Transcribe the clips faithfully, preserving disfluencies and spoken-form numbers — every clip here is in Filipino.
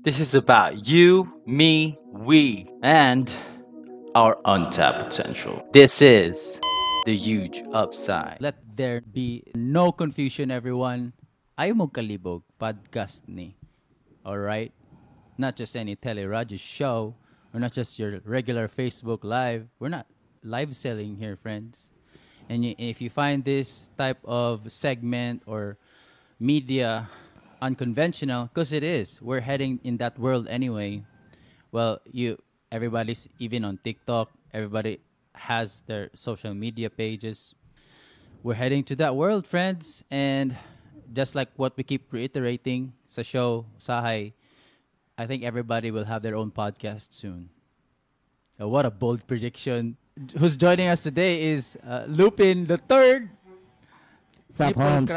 This is about you, me, we, and our untapped potential. This is the huge upside. Let there be no confusion, everyone. Ayaw mo kalibog podcast ni. Alright? Not just any teleradio show, or not just your regular Facebook Live. We're not live selling here, friends. And y- if you find this type of segment or media unconventional, because it is, we're heading in that world anyway. Well, you, everybody's even on TikTok. Everybody has their social media pages. We're heading to that world, friends. And just like what we keep reiterating sa show, Sahay, I think everybody will have their own podcast soon. Uh, what a bold prediction. Who's joining us today is uh, Lupin the Third. Sup, Holmes?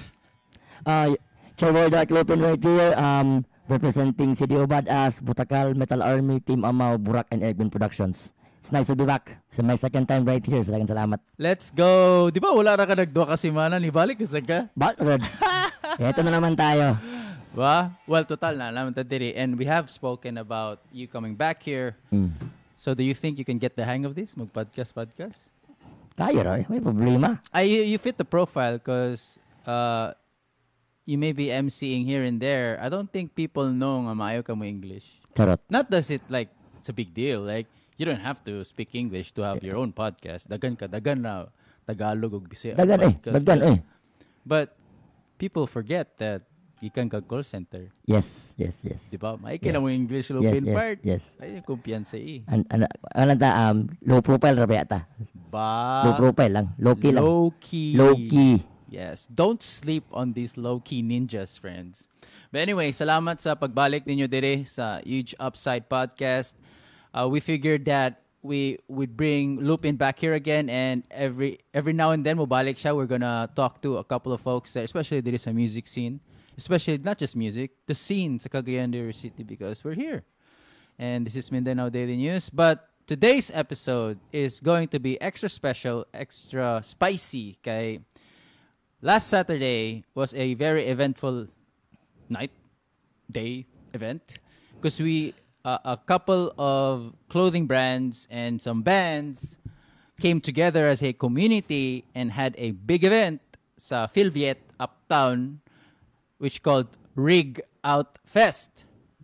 Uh, Trevor Dark Lupin right here, um, representing C D O Badass, Butakal, Metal Army, Team Amaw, Burak, and Eggman Productions. It's nice to be back. It's my second time right here. Salagang salamat. Let's go. Di ba wala na ka nagdua kasi mana ni balik kasi ka? Bak, sir. Ito na naman tayo. Ba? Well, total na naman ta diri. And we have spoken about you coming back here. Mm. So do you think you can get the hang of this? Mag-podcast, podcast? Tayo, Roy. May problema. I, you, you fit the profile because uh, you may be emceeing here and there. I don't think people know nga maayo ka mo English. Charot. Not that it like it's a big deal. Like you don't have to speak English to have your own podcast. Dagan ka, dagan na Tagalog ug Bisaya. Dagan eh. Dagan eh. But people forget that you can ka call center. Yes, yes, yes. Di ba? May Yes. kina mo English Yes, Lupin yes, part. yes. Ay, kumpiyansa eh. An an ano ta um low profile ra ba yata? Ba? Low profile lang. Low key lang. Low key. Low key. Yes. Don't sleep on these low-key ninjas, friends. But anyway, salamat sa pagbalik ninyo dire sa Huge Upside Podcast. Uh, we figured that we would bring Lupin back here again, and every every now and then, mabalik siya. We're gonna talk to a couple of folks there, especially dire sa music scene. Especially, not just music, the scene sa Cagayan de Oro City, because we're here. And this is Mindanao Daily News. But today's episode is going to be extra special, extra spicy. Kay last Saturday was a very eventful night, day, event. Because we, uh, a couple of clothing brands and some bands came together as a community and had a big event sa Philviet Uptown, which called Rig Out Fest.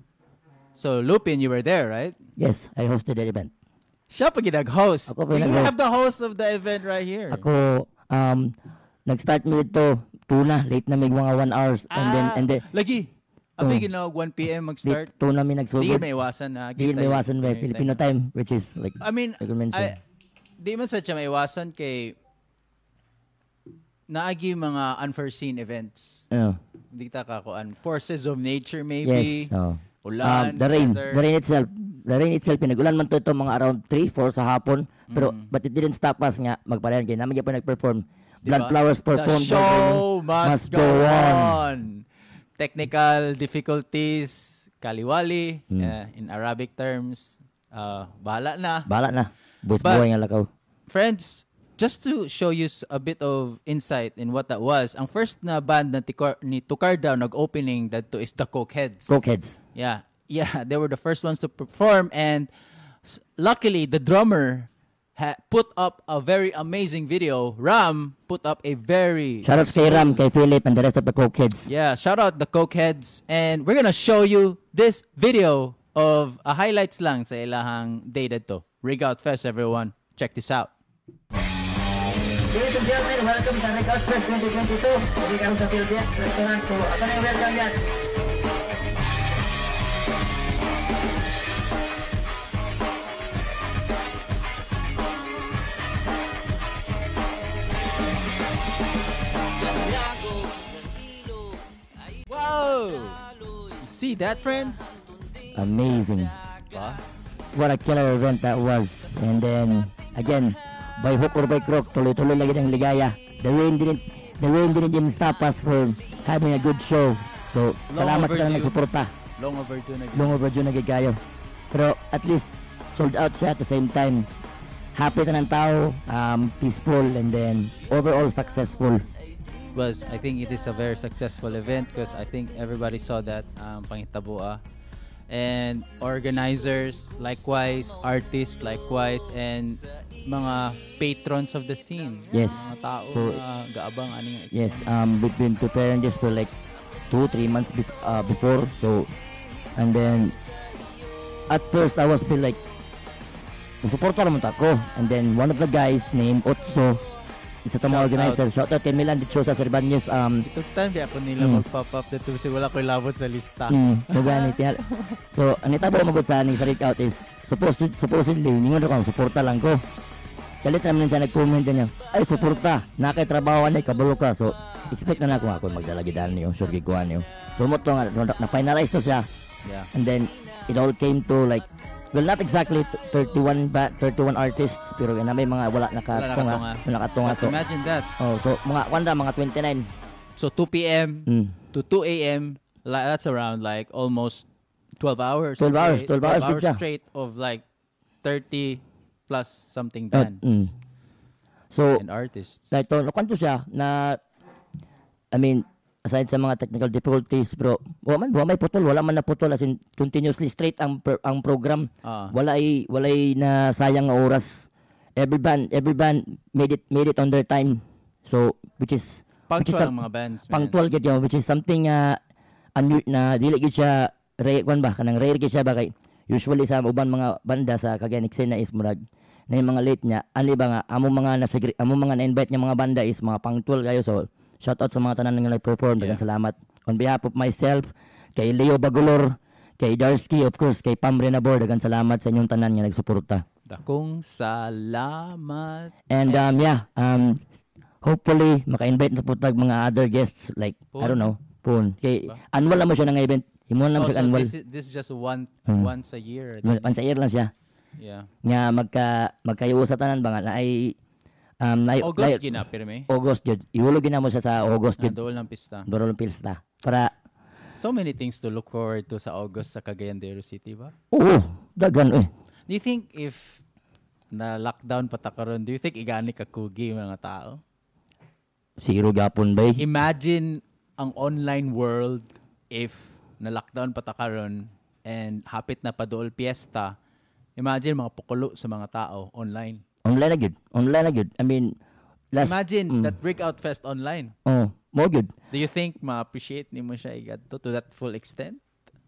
So, Lupin, you were there, right? Yes, I hosted the event. Siya pa ginag-host. Ako pa You nag-host. have the host of the event right here. Ako um nag-start mo ito tuna late na mig mga one hours and then and then Lagi. Oh. Abi, ginawag one p.m. mag-start. late tuna mi Di nagsugod. may iwasan na. Di may iwasan ba Filipino time which is like I mean, like I mentioned. I, di man sa siya may iwasan kay naagi mga unforeseen events. uh, Di ta kakuan. Forces of nature maybe. yes. Oh. Ulan. Um, the rain, weather. the rain itself, the rain itself pinag-ulan man to ito mga around three, four sa hapon. Pero Mm. but it didn't stop us nga magpalayan kay naman gyud pa nag-perform. Diba? Blood Flowers The performed. show must, must go, go on. Technical difficulties, kaliwali, Mm. eh, in Arabic terms. Uh, bahala na. Bala na. Bus But- boy nga lakaw. Friends, just to show you s- a bit of insight in what that was, ang first na band na tikar, ni Tukardaw nag-opening dadto is the Cokeheads. Cokeheads. Yeah. Yeah, they were the first ones to perform, and s- luckily the drummer ha- put up a very amazing video. Ram put up a very Shoutouts kay Ram, kay Philip, and the rest of the Cokeheads. Yeah, shout out the Cokeheads, and we're gonna show you this video of a highlights lang sa ilahang day dito. Rig Out Fest, everyone. Check this out. Ladies and gentlemen, welcome sa Rig Out Fest twenty twenty-two. Hindi kami sa Philbit Restaurant. So, ako na yung welcome yan. Whoa! You see that, friends? Amazing. Ba? What a killer event that was. And then, again, by hook or by crook, tuloy-tuloy lagi ng ligaya. The rain didn't, the rain didn't even stop us from having a good show. So, Long salamat sa overdue. nagsuporta. Long overdue na. Long overdue na gid kayo. Pero at least sold out siya at the same time. Happy ta ng tao, um, peaceful, and then overall successful. Was I think it is a very successful event because I think everybody saw that um, pangitabo ah. and organizers likewise, artists likewise, and mga patrons of the scene. Yes. Mga tao So, uh, gaabang aning Yes, um, we've been preparing this for like two, three months bef- uh, before. So, and then at first I was feel like support naman ako. And then one of the guys named Otso, isa sa mga Shout organizer. Shout out kay Milan Dichosa Cervantes. Um, Ito time di ako nila Mm. mag-pop up dito kasi wala ko labot sa lista. mm, so, gani, tiyan. So, ang itabo magod sa aning sa reach out is supposed supposedly, ningon ako, suporta lang ko. Kalit naman siya nag-comment niya, ay suporta, nakaitrabaho na kabalo ka. So, expect na na ako ako magdalagidan niyo, sure giguan niyo. So, mo to nga, na-finalize to siya. Yeah. And then it all came to like, well, not exactly thirty-one ba, thirty-one artists, pero na may mga wala nakatunga, nakatunga. wala nakatunga. So, Imagine that. oh, so mga wanda mga twenty-nine. So two p.m. Mm. to two a.m. like that's around like almost twelve hours. twelve hours, straight- twelve hours good siya. straight of like thirty plus something Uh, bands mm. So, and artists. like to, nakwento siya na, I mean, aside sa mga technical difficulties, bro, wala man, wala may putol, wala man na putol, as in, continuously straight ang per- ang program. Ah. Wala ay, wala ay na sayang nga oras. Every band, every band made it, made it on their time. So, which is, which is Punctual some- ang mga bands. man. punctual gid yun, which is something uh, un- na dili gid siya rare kwan ba kanang rare gid siya ba kay usually sa uban mga banda sa Cagayan Ixena is murag na yung mga late niya ani ba nga amo mga nasa amo mga na-invite nga mga banda is mga punctual kayo. So shout out sa mga tanan nga nag-perform, daghang Yeah. salamat on behalf of myself, kay Leo Bagulor, kay Darsky, of course kay Pam Renabor, daghang salamat sa inyong tanan nga nagsuporta. Dakong salamat. And um yeah, um hopefully maka-invite na po tag mga other guests like I Pun. don't know, pun. Kay annual lang mo siya ng event. Imo lang Oh, siya so annual. this is, this is just one Hmm. once a year. I think. Once a year lang siya. Yeah. Nga magka magkayo sa tanan ba nga na ay um na August na- gina pirme. August jud. Ihulog gina mo siya sa August jud. Nandool ng pista. Dorol Pilsta. Para So many things to look forward to sa August sa Cagayan de Oro City ba? oo, dagan eh. Do you think if na lockdown pa ta karon, do you think igani ka kugi mga tao? Zero gapon bay. Imagine ang online world if na lockdown pa ta karon and hapit na pa dool piyesta. Imagine mga pukulo sa mga tao online. Online na gyud. Online na gyud. I mean last Imagine mm. that breakout fest online. Oh, mo gyud. Do you think ma-appreciate ni mo siya igadto to that full extent?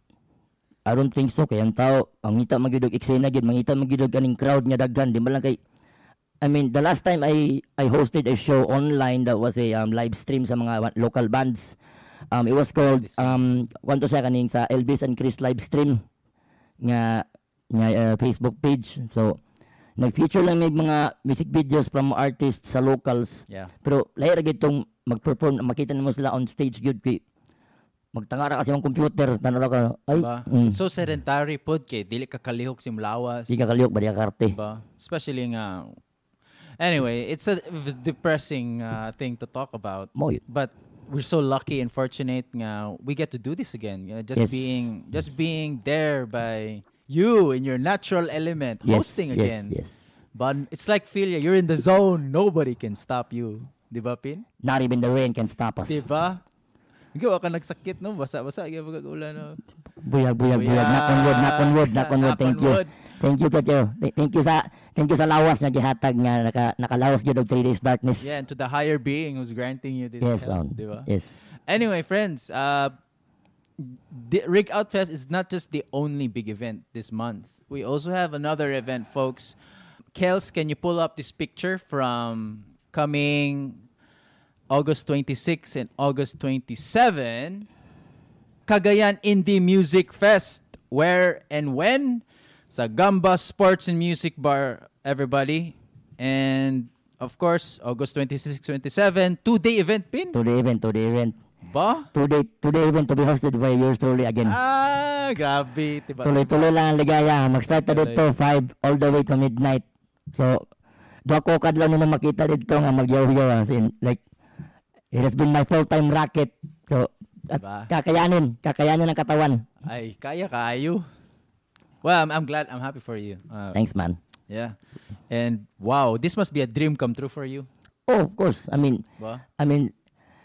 I don't think so kay ang tao ang ngita magidog eksena gyud, mangita magidog kaning crowd nga daghan, di man lang kay I mean, the last time I I hosted a show online that was a um, live stream sa mga wa- local bands. Um, it was called um kwanto siya kaning sa Elvis and Chris live stream nga nga uh, Facebook page. So nag-feature lang may mga music videos from artists sa locals. Yeah. Pero lahi ra gyud tong mag-perform, makita nimo sila on stage gyud kay magtanga ra kasi ang computer, tanaw ra ka. Ay, Diba? mm, It's so sedentary pod kay dili ka kalihok simlawas. di ka kaliyok ba di ka karte. Diba? Especially nga anyway, it's a v- depressing uh, thing to talk about. Mo yun. But we're so lucky and fortunate nga we get to do this again. Uh, just Yes. being just being there by you in your natural element, Yes, hosting yes, again. Yes. But it's like Philia, you're in the zone. Nobody can stop you. Di ba, Pin? Not even the rain can stop us. Di ba? Gawa ka nagsakit, no? Basa-basa. Gawa ka ulan, no? Buyag, buyag, buyag. Buyag. Knock on wood, knock on wood, knock on wood. Knock Thank on you. wood. Thank you, Katyo. Th- Thank you sa thank you sa lawas nga gihatag nga naka nakalawas gyud og three days darkness. Yeah, and to the higher being who's granting you this Yes, help, um, di ba? yes. Anyway, friends, uh, the Rig Out Fest is not just the only big event this month. We also have another event, folks. Kels, can you pull up this picture from coming August twenty-sixth and August twenty-seventh? Cagayan Indie Music Fest. Where and when? Sa Gamba Sports and Music Bar, everybody. And, of course, August twenty-sixth, twenty-seventh, two-day event, Pin. Today event, today event. Ba? Today today event to be hosted by yours truly again. Ah, grabe. Diba? Tuloy-tuloy lang ang ligaya. Mag-start na Tuloy. dito five all the way to midnight. So, do ako kadlaw nimo makita dito nga magyaw-yaw as in like it has been my full-time racket. So, at Diba? kakayanin, kakayanin ng katawan. Ay, kaya kayo. Well, I'm, I'm glad. I'm happy for you. Uh, Thanks, man. yeah. And, wow, this must be a dream come true for you. Oh, of course. I mean, Ba? I mean,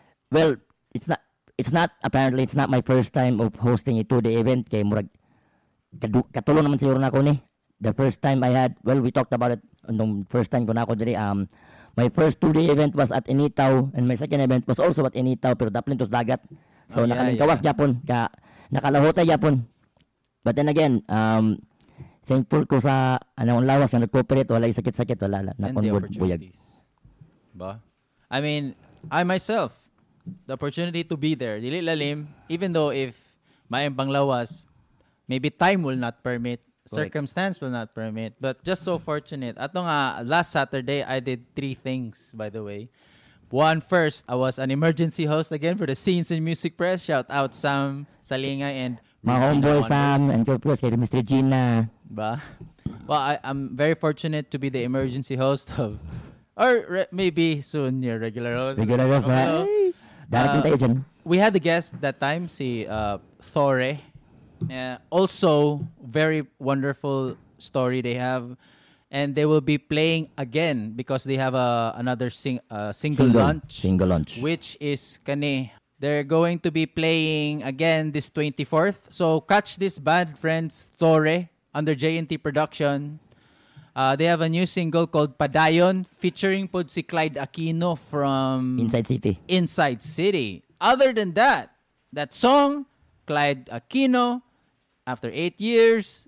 well, it's not, it's not, apparently, it's not my first time of hosting a two-day event. Kay Murag, kadu- katulong naman siguro na ako ni. The first time I had, well, we talked about it nung first time ko na ako diri. Um, my first two-day event was at Initaw and my second event was also at Initaw pero daplin tos dagat. So Oh, yeah, nakalingkawas yeah. gyapon ka nakalahotay gyapon. But then again, um, thankful ko sa anong lawas nga nag-cooperate, wala yung sakit-sakit, wala na And the convert buyag. opportunities. Ba? I mean, I myself, the opportunity to be there, dili lalim, even though if maayong panglawas, maybe time will not permit, Correct. circumstance will not permit, but just so fortunate. Ato nga, last Saturday, I did three things, by the way. One, first, I was an emergency host again for the Scenes in Music Press. Shout out Sam Salingay and Mga Regina homeboy Wonders. Sam and Corpus kay Miss Regina. Ba? Well, I, I'm very fortunate to be the emergency host of, or re- maybe soon your regular host. Regular host na. Hello. Ay, darating Uh, tayo dyan. We had the guest that time, si uh, Thore. Uh, also, very wonderful story they have. And they will be playing again because they have a, another sing, uh, single, Single. launch. Single launch. Which is kani. They're going to be playing again this twenty-fourth. So catch this band, friends, Thore, under J N T Production. Uh, they have a new single called Padayon featuring pod si Clyde Aquino from Inside City. Inside City. Other than that, that song, Clyde Aquino, after eight years,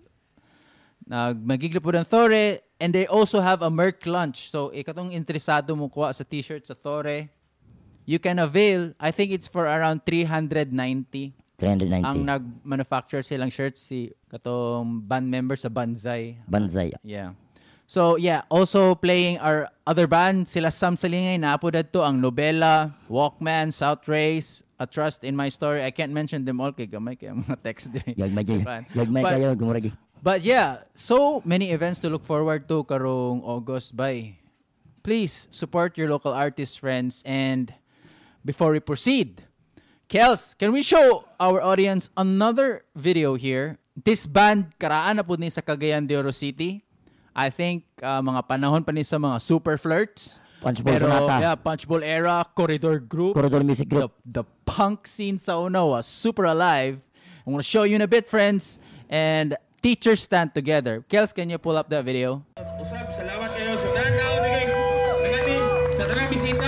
nagmagigla po ng Thore, and they also have a Merc lunch. So, ikatong interesado mo kuha sa t-shirt sa Thore, you can avail, I think it's for around three hundred ninety. three ninety. Ang nag-manufacture silang shirts, si katong band member sa Banzai. Banzai. Yeah. So, yeah, also playing our other band, sila Sam Salingay, naapo dadto ang Nobela, Walkman, South Race, A Trust in My Story. I can't mention them all kay gamay kay mga text din. Yagmay sa kayo. band. Yagmay But- kayo. Gumuragi. But yeah, so many events to look forward to karong August by. Please support your local artists, friends. And before we proceed, Kels, can we show our audience another video here? This band, karaan na po ni sa Cagayan de Oro City. I think uh, mga panahon pa ni sa mga Super Flirts. Punchbowl Pero Sonata. yeah, Punchbowl era, Corridor Group. Corridor Music The, Group. the punk scene sa una was super alive. I'm gonna show you in a bit, friends. And teachers stand together. Kels, can you pull up that video? Usab, salamat kayo sa tanan tao digay. Nagani sa tanang bisita.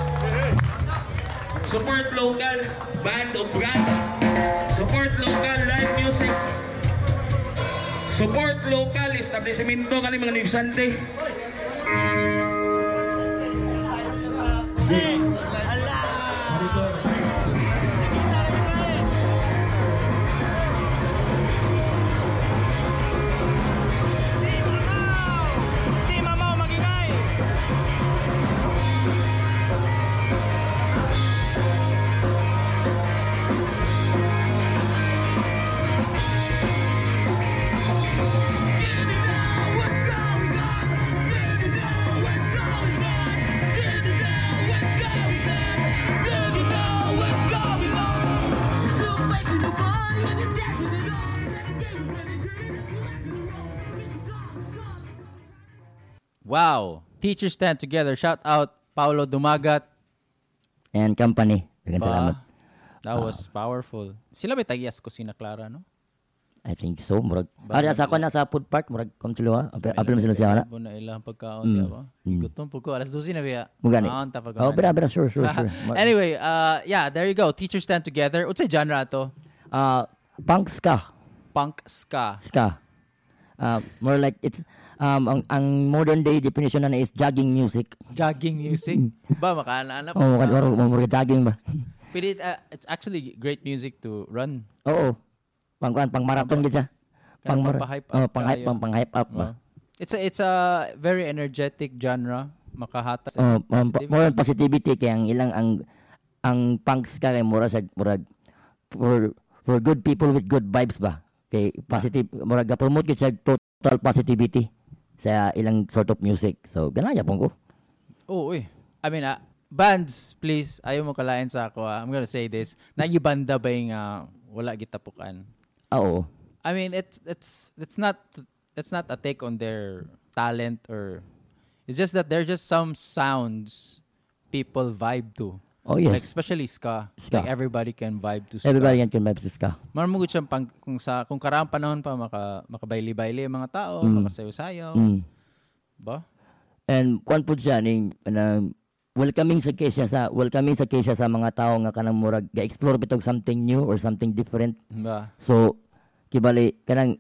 Support local band o brand. Support local live music. Support local establishmento kani mga negsante. Wow. Teachers stand together. Shout out Paulo Dumagat. And company. Dagan Ba? salamat. That was powerful. Sila may tagias ko sina Clara, no? I think so. Murag. Ari sa ako na sa food park. Murag kom sila. Apil apil mo sila siya na. Ibo na ilang pagkaon, Mm. di ba? Mm. Gutom po ko. Alas twelve na biya. Mugani. Maon ta pag- Oh, bra bra sure sure sure. Murag- Anyway, uh, yeah, there you go. Teachers stand together. What's genre to? Ah, punk ska. Punk ska. Ska. Uh, more like it's um ang, ang modern day definition na is jogging music. Jogging music. ba, makaana-ana pa. Oh, kan oro mo more jogging ba. But it, uh, it's actually great music to run. Oo. Pang kuan pang marathon gid siya. Kaya Pang mar- pampahype up oh, pang hype kayo. pang pang hype up ba. Uh, it's a it's a very energetic genre. Makahata. Oh, um, Positive. more on positivity kay ang ilang ang ang punk ska kay mura sa murag for for good people with good vibes ba. Kay positive murag ga-promote gid siya total positivity sa ilang sort of music. So ganaya pong ko. Oo, eh. I mean, uh, bands, please, ayaw mo kalain sa ako. ah. I'm gonna say this. Nagibanda ba yung uh, wala gitapukan? Oo. I mean, it's it's it's not it's not a take on their talent or it's just that there's just some sounds people vibe to. Oh yes. Like especially ska. Ska. Like everybody can vibe to ska. Everybody can vibe to ska. Marmugod siyang pang, kung sa kung karaang panahon pa maka makabayli-bayli ang mga tao, Mm. makasayaw-sayaw. Mm. Ba? And kwan po siya ning uh, welcoming sa kesya sa welcoming sa kesya sa mga tao nga kanang murag ga-explore bitog something new or something different. Ba? So kibali kanang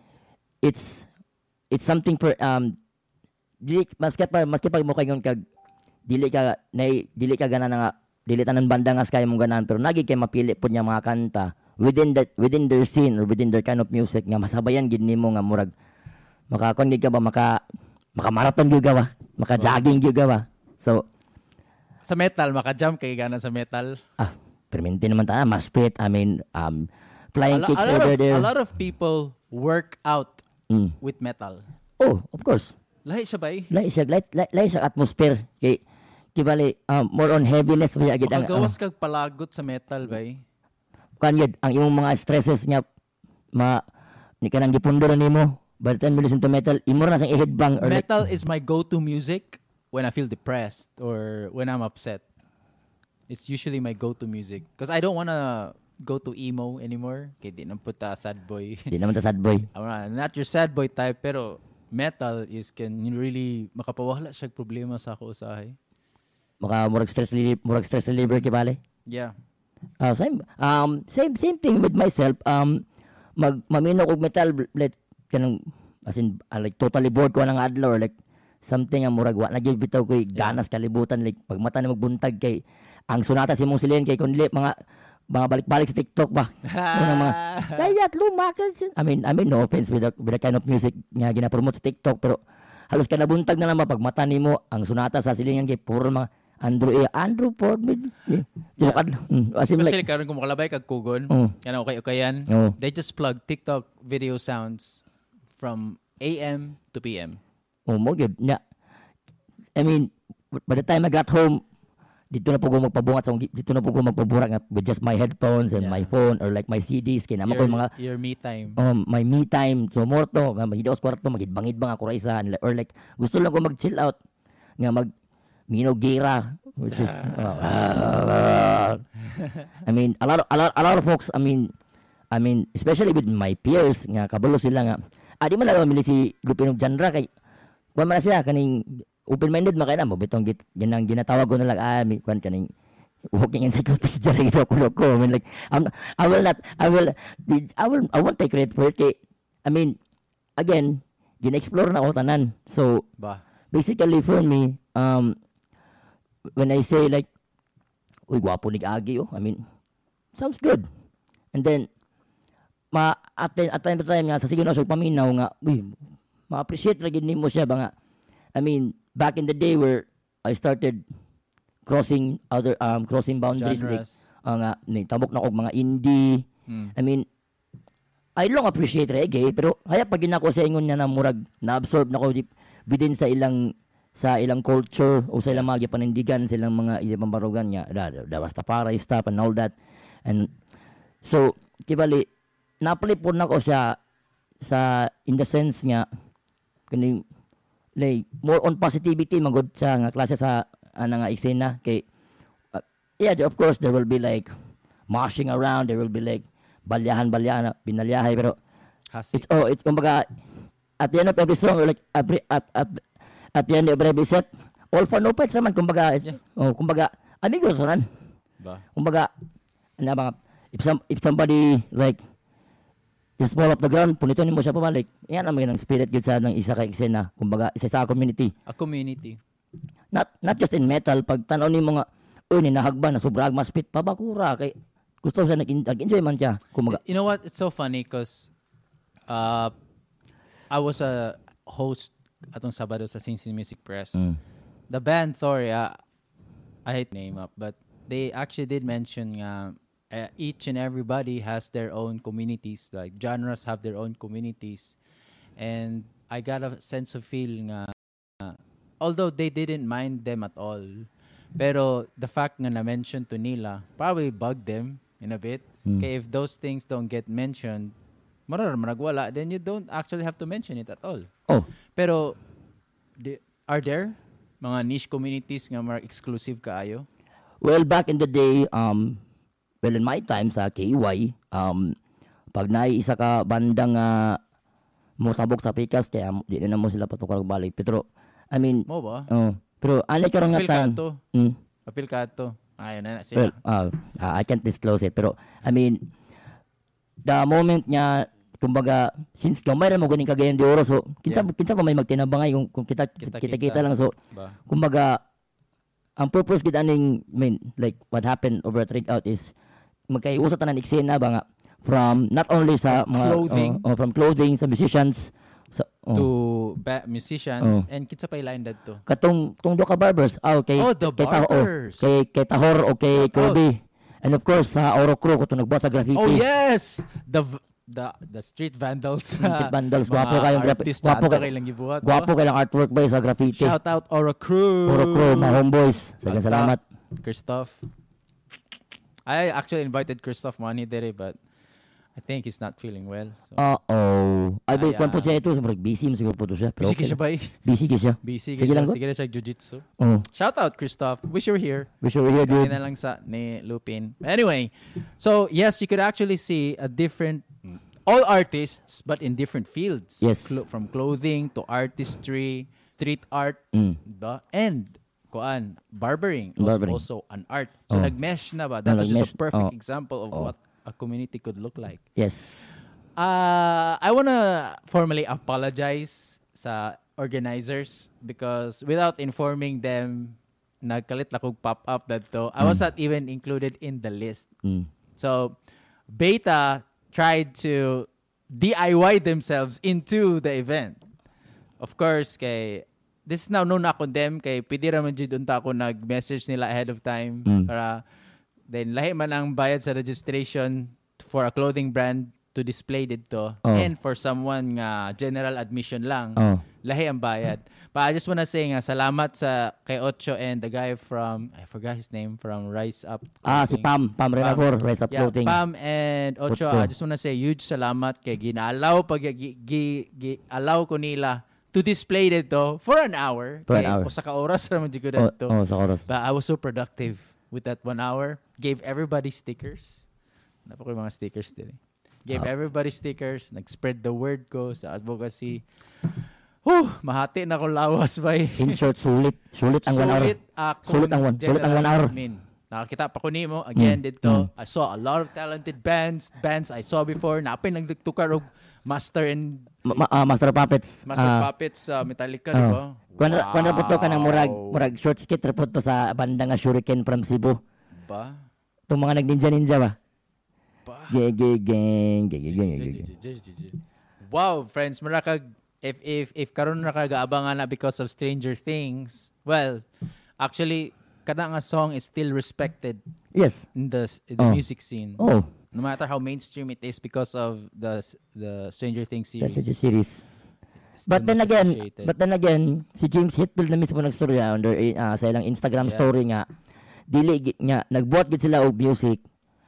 it's it's something for um dili maski pa maski pag mo kayon kag dili ka nay dili ka gana nga dili tanan banda nga kay mong ganan pero nagi kay mapili pod niya mga kanta within that within their scene or within their kind of music nga masabayan gid nimo nga murag makakon gid ka ba maka makamarathon gyud ka ba maka jogging gyud ka ba. So sa metal maka-jump kay gana sa metal. ah permente naman ta mas fit I mean um A, flying lo- kicks a lot over of, there. a lot of people work out Mm. with metal. Oh, of course. Lahi siya ba eh? Lahi siya, lahi, lahi, lahi siya atmosphere. Kay, kibali, um, more on heaviness. Kaya, agad ang, Makagawas uh, kag palagot sa metal ba eh? kanyad, ang imong mga stresses niya, ma, ni ka nang gipundo na nimo. By the time you listen to metal, imo na siyang i-headbang. Or Metal like, is my go-to music when I feel depressed or when I'm upset. It's usually my go-to music because I don't wanna go to emo anymore. Kaya di nang puta sad boy. di naman ta sad boy. I'm not your sad boy type pero metal is can really makapawala siya problema sa ako usahay. Maka, murag stress reliever, murag stress reliever, kibali. Yeah. Uh, same, um, same, same thing with myself. Um, mag, maminok og metal, like, kanang, as in, uh, like, totally bored ko ng adlaw, or like, something ang murag, wa, nagyod bitaw ko'y ganas kalibutan, like, pag mata na magbuntag kay, ang sunata si mong silin kay, kundi, mga, mga balik-balik sa TikTok ba? Unang mga, kaya lumakan siya. I mean, I mean, no offense with the, with the kind of music nga ginapromote sa TikTok, pero halos ka nabuntag na naman pag mata ni mo, ang sunata sa silingan kay puro mga Andrew A. Andrew Ford. Yeah. Yeah. Mm. As in, Especially like, karon kung makalabay kag kugon. Oh. Kana okay okay yan. Oh. They just plug TikTok video sounds from A M to P M. oh, mo good. Yeah. I mean, by the time I got home, dito na po ko magpabungat sa dito na po ko magpaburak nga with just my headphones and Yeah. my phone or like my C Ds kay naman ko Your, mga your me time. um, my me time so more to nga mahidao sa kwarto magidbangid ba nga ako ra or like gusto lang ko mag chill out nga mag Mino Gira which is uh, I mean a lot of, a lot a lot of folks I mean I mean especially with my peers nga kabalo sila nga ah di man lang mamili si Lupin og genre kay kuan man na siya kaning open-minded makay na mo bitong git ginang ginatawag ko na lang ah mi kuan kaning walking encyclopedia lang ito ko ko I mean like I'm, I will not I will I will I won't take credit for it kay, I mean again gina-explore na ako tanan so Ba. basically for me um when I say like uy gwapo ni Agi oh I mean sounds good and then ma at the, at time to time nga sa sige na so paminaw nga uy ma-appreciate ra gid nimo siya ba nga I mean back in the day where I started crossing other um crossing boundaries like Genres. uh, nga ni tabok na og mga indie. Hmm. I mean I long appreciate reggae pero kaya pag ginako sa ingon niya na murag na-absorb na ko within sa ilang sa ilang culture o sa ilang mga panindigan sa ilang mga ilang pambarugan niya da, da, da Rastafari stuff and all that and so kibali napalip po na ko siya sa in the sense nga kani like more on positivity magod siya nga klase sa ana nga eksena kay uh, yeah of course there will be like moshing around there will be like balyahan balyahan binalyahay pero Hasi. it's oh it's kumbaga at the end of every song or like every at at at the end of every set all for no fights naman kumbaga it's, Yeah. oh kumbaga amigos ran Ba. kumbaga ano ba if some if somebody like just fall off the ground puniton mo siya pabalik yan ang mga spirit gyud sa ng isa ka eksena kumbaga isa sa community A community. not not just in metal pag tanaw nimo nga uy ni nahagba na sobra mas fit pabakura kay gusto sa nag-enjoy man siya kumbaga You know what? It's so funny because uh, I was a host atong Sabado sa Sing Sing Music Press. Mm. The band Thor, uh, I hate name up, but they actually did mention nga uh, each and everybody has their own communities. Like genres have their own communities, and I got a sense of feel nga uh, although they didn't mind them at all, pero the fact nga na-mention to nila probably bugged them in a bit. Mm. Okay, if those things don't get mentioned, mararamang nagwala, then you don't actually have to mention it at all. oh Pero, di, are there mga niche communities nga mga exclusive kaayo? Well, back in the day, um, well, in my time sa K Y, um, pag naiisa ka bandang uh, mutabok sa pikas, kaya di na mo sila patukar balik. Pero, I mean, Mo ba? oh, pero anay karong Apil ka nga to. Mm, Apil ka to. Ayun na na well, siya. uh, uh, I can't disclose it. Pero, I mean, the moment niya, kumbaga, since gamay rin mo ganing kagayan di oro, so, kinsa, Yeah. kinsa pa may magtinabangay kung, kung kita, Kita-kita. kita-kita lang. So, Ba? kumbaga, ang purpose kita aning, I mean, like, what happened over at Rig Out is, magkaiusat na ng eksena ba nga, from, not only sa mga, Clothing. oh, oh, from clothing, sa musicians, sa, oh, To ba- musicians Oh. and kitsa pa ilain dad to. katong, tong do ka barbers, ah, kay, Oh, the kay, Taho- barbers. kay, kay Tahor o kay Shout out. Kirby. And of course, sa Oro Crew, kung nagbuhat sa graffiti. Oh yes, the v- the the street vandals. Street vandals, Mga gwapo kayong graph- artist, gwapo tsada kay- kailang gibuhat. Gwapo kailang artwork ba sa graffiti. Shout out Aura Crew. Oro Crew, mga homeboys. Sagang Basta, salamat. Christoph. I actually invited Christoph Money there, but I think he's not feeling well. So. Uh-oh. Ay, Ay, ba, kung po ah. siya ito, sumurag busy mo siguro po to siya. Pero Busy ka okay siya lang. ba eh? Busy ka siya. Busy ka Sige siya. lang, go. Sige na siya jujitsu. Oh. Shout out Christoph. Wish you were here. Wish you were here, Kaya dude. na lang sa ni Lupin. Anyway, so yes, you could actually see a different, all artists, but in different fields. Yes. Clo- from clothing to artistry, street art, Mm. diba? And kuan, barbering, was Barbering. also an art. So Oh. nagmesh na ba? That Oh, was just a nagmesh. perfect Oh. example of Oh. what a community could look like. Yes. Uh, I wanna formally apologize sa organizers because without informing them, nagkalit na kog pop up dadto. I was not even included in the list. Mm. So, Beta tried to D I Y themselves into the event. Of course, kay this is now known na condemn kay pwede raman jud unta ako nag-message nila ahead of time Mm. para then lahi man ang bayad sa registration for a clothing brand to display dito Oh. and for someone nga general admission lang Oh. lahi ang bayad. But I just wanna say nga salamat sa kay Ocho and the guy from I forgot his name from Rise Up. Ah, si Clothing. Pam. Pam Renagor, Rise Up Yeah, Clothing. Pam and Ocho, Otso. I just wanna say huge salamat kay ginalaw pag gi, gi, gi- allow ko nila to display dito for an hour. For an Kay hour. usa ka oras ra man jud ko Oh, dito. oh, sa oras. But I was so productive with that one hour. Gave everybody stickers. Napa ko yung mga stickers din. eh. Gave Ah. everybody stickers. Nag-spread the word ko sa advocacy. Whew, mahati na ko lawas ba eh. In short, sulit. Sulit ang one hour. Sulit ako. Sulit ang one- sulit ang one hour. Admin. Nakakita pa ko nimo again Mm, dito. mm. I saw a lot of talented bands, bands I saw before. Napay nagtukar og Master and Ma- ma- ah, Master of Puppets. Master Ah, Puppets sa Metallica, oh. di ba? Kuan ra- kuan ra po to ka ng murag, Wow. murag short skit ra po to sa banda nga Shuriken from Cebu. Ba? Itong mga nag-ninja-ninja ba? Ba? Ge ge gang, ge ge gang, ge ge. Wow, friends, marakag if if if karon ra ka gaabangan na because of Stranger Things. Well, actually kada nga song is still respected Yes. in the in the Oh. music scene. Oh, No matter how mainstream it is because of the the Stranger Things that's series. the series. Still But then much again, appreciated. but then again, si James Hetfield na mismo nagstorya under uh, sa ilang Instagram Yeah. story nga dili gi- nga nagbuhat gid sila og music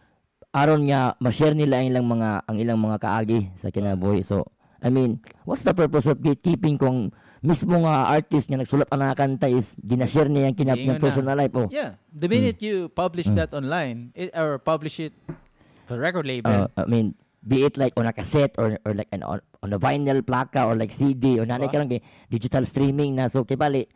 aron nga ma-share nila ang ilang mga ang ilang mga kaagi sa kinabuhi. So, I mean, what's the purpose of gatekeeping kung mismo nga artist nga nagsulat ang mga kanta is gina-share niya ang kinap Ingon ng na. personal life. Oh. Yeah, the minute you publish that online it, or publish it for record label, Uh, I mean, be it like on a cassette or or like an on, on a vinyl plaka or like C D or nanay Diba? ka lang kay digital streaming na so kay bali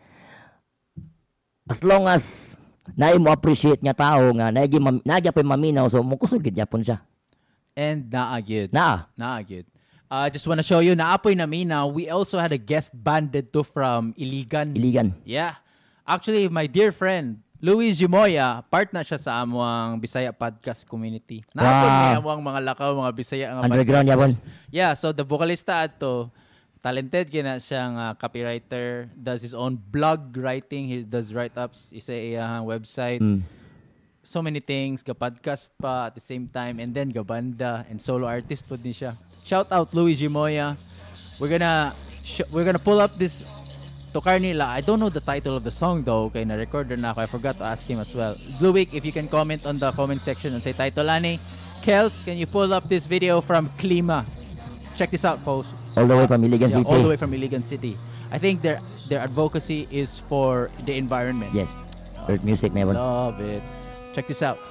as long as naay mo appreciate nga tao nga naay mam, naay pa maminaw so mo kusog gid yapon siya. and naagyud. Na. Naagyud. I uh, just want to show you, naapoy namin now, we also had a guest band dito from Iligan. Iligan. Yeah. Actually, my dear friend, Luis Jumoya, part na siya sa among Bisaya podcast community. Naapon Wow. may among mga lakaw, mga Bisaya nga Underground podcasters. yapon. Yeah, so the vocalista ato, talented gina siyang uh, copywriter, does his own blog writing, he does write-ups, isa iyang website. Mm. So many things, ga-podcast pa at the same time, and then ga-banda and solo artist po din siya. Shout out Luis Gimoya. We're gonna sh- we're gonna pull up this Tokar Nila. I don't know the title of the song though, kay na-recorder na ako. I forgot to ask him as well. Luik, if you can comment on the comment section and say title ani. Kels, can you pull up this video from Klima? Check this out, folks. All the way from Iligan Yeah, City. all the way from Iligan City. I think their their advocacy is for the environment. Yes. Earth music na yun. Love it. Check this out.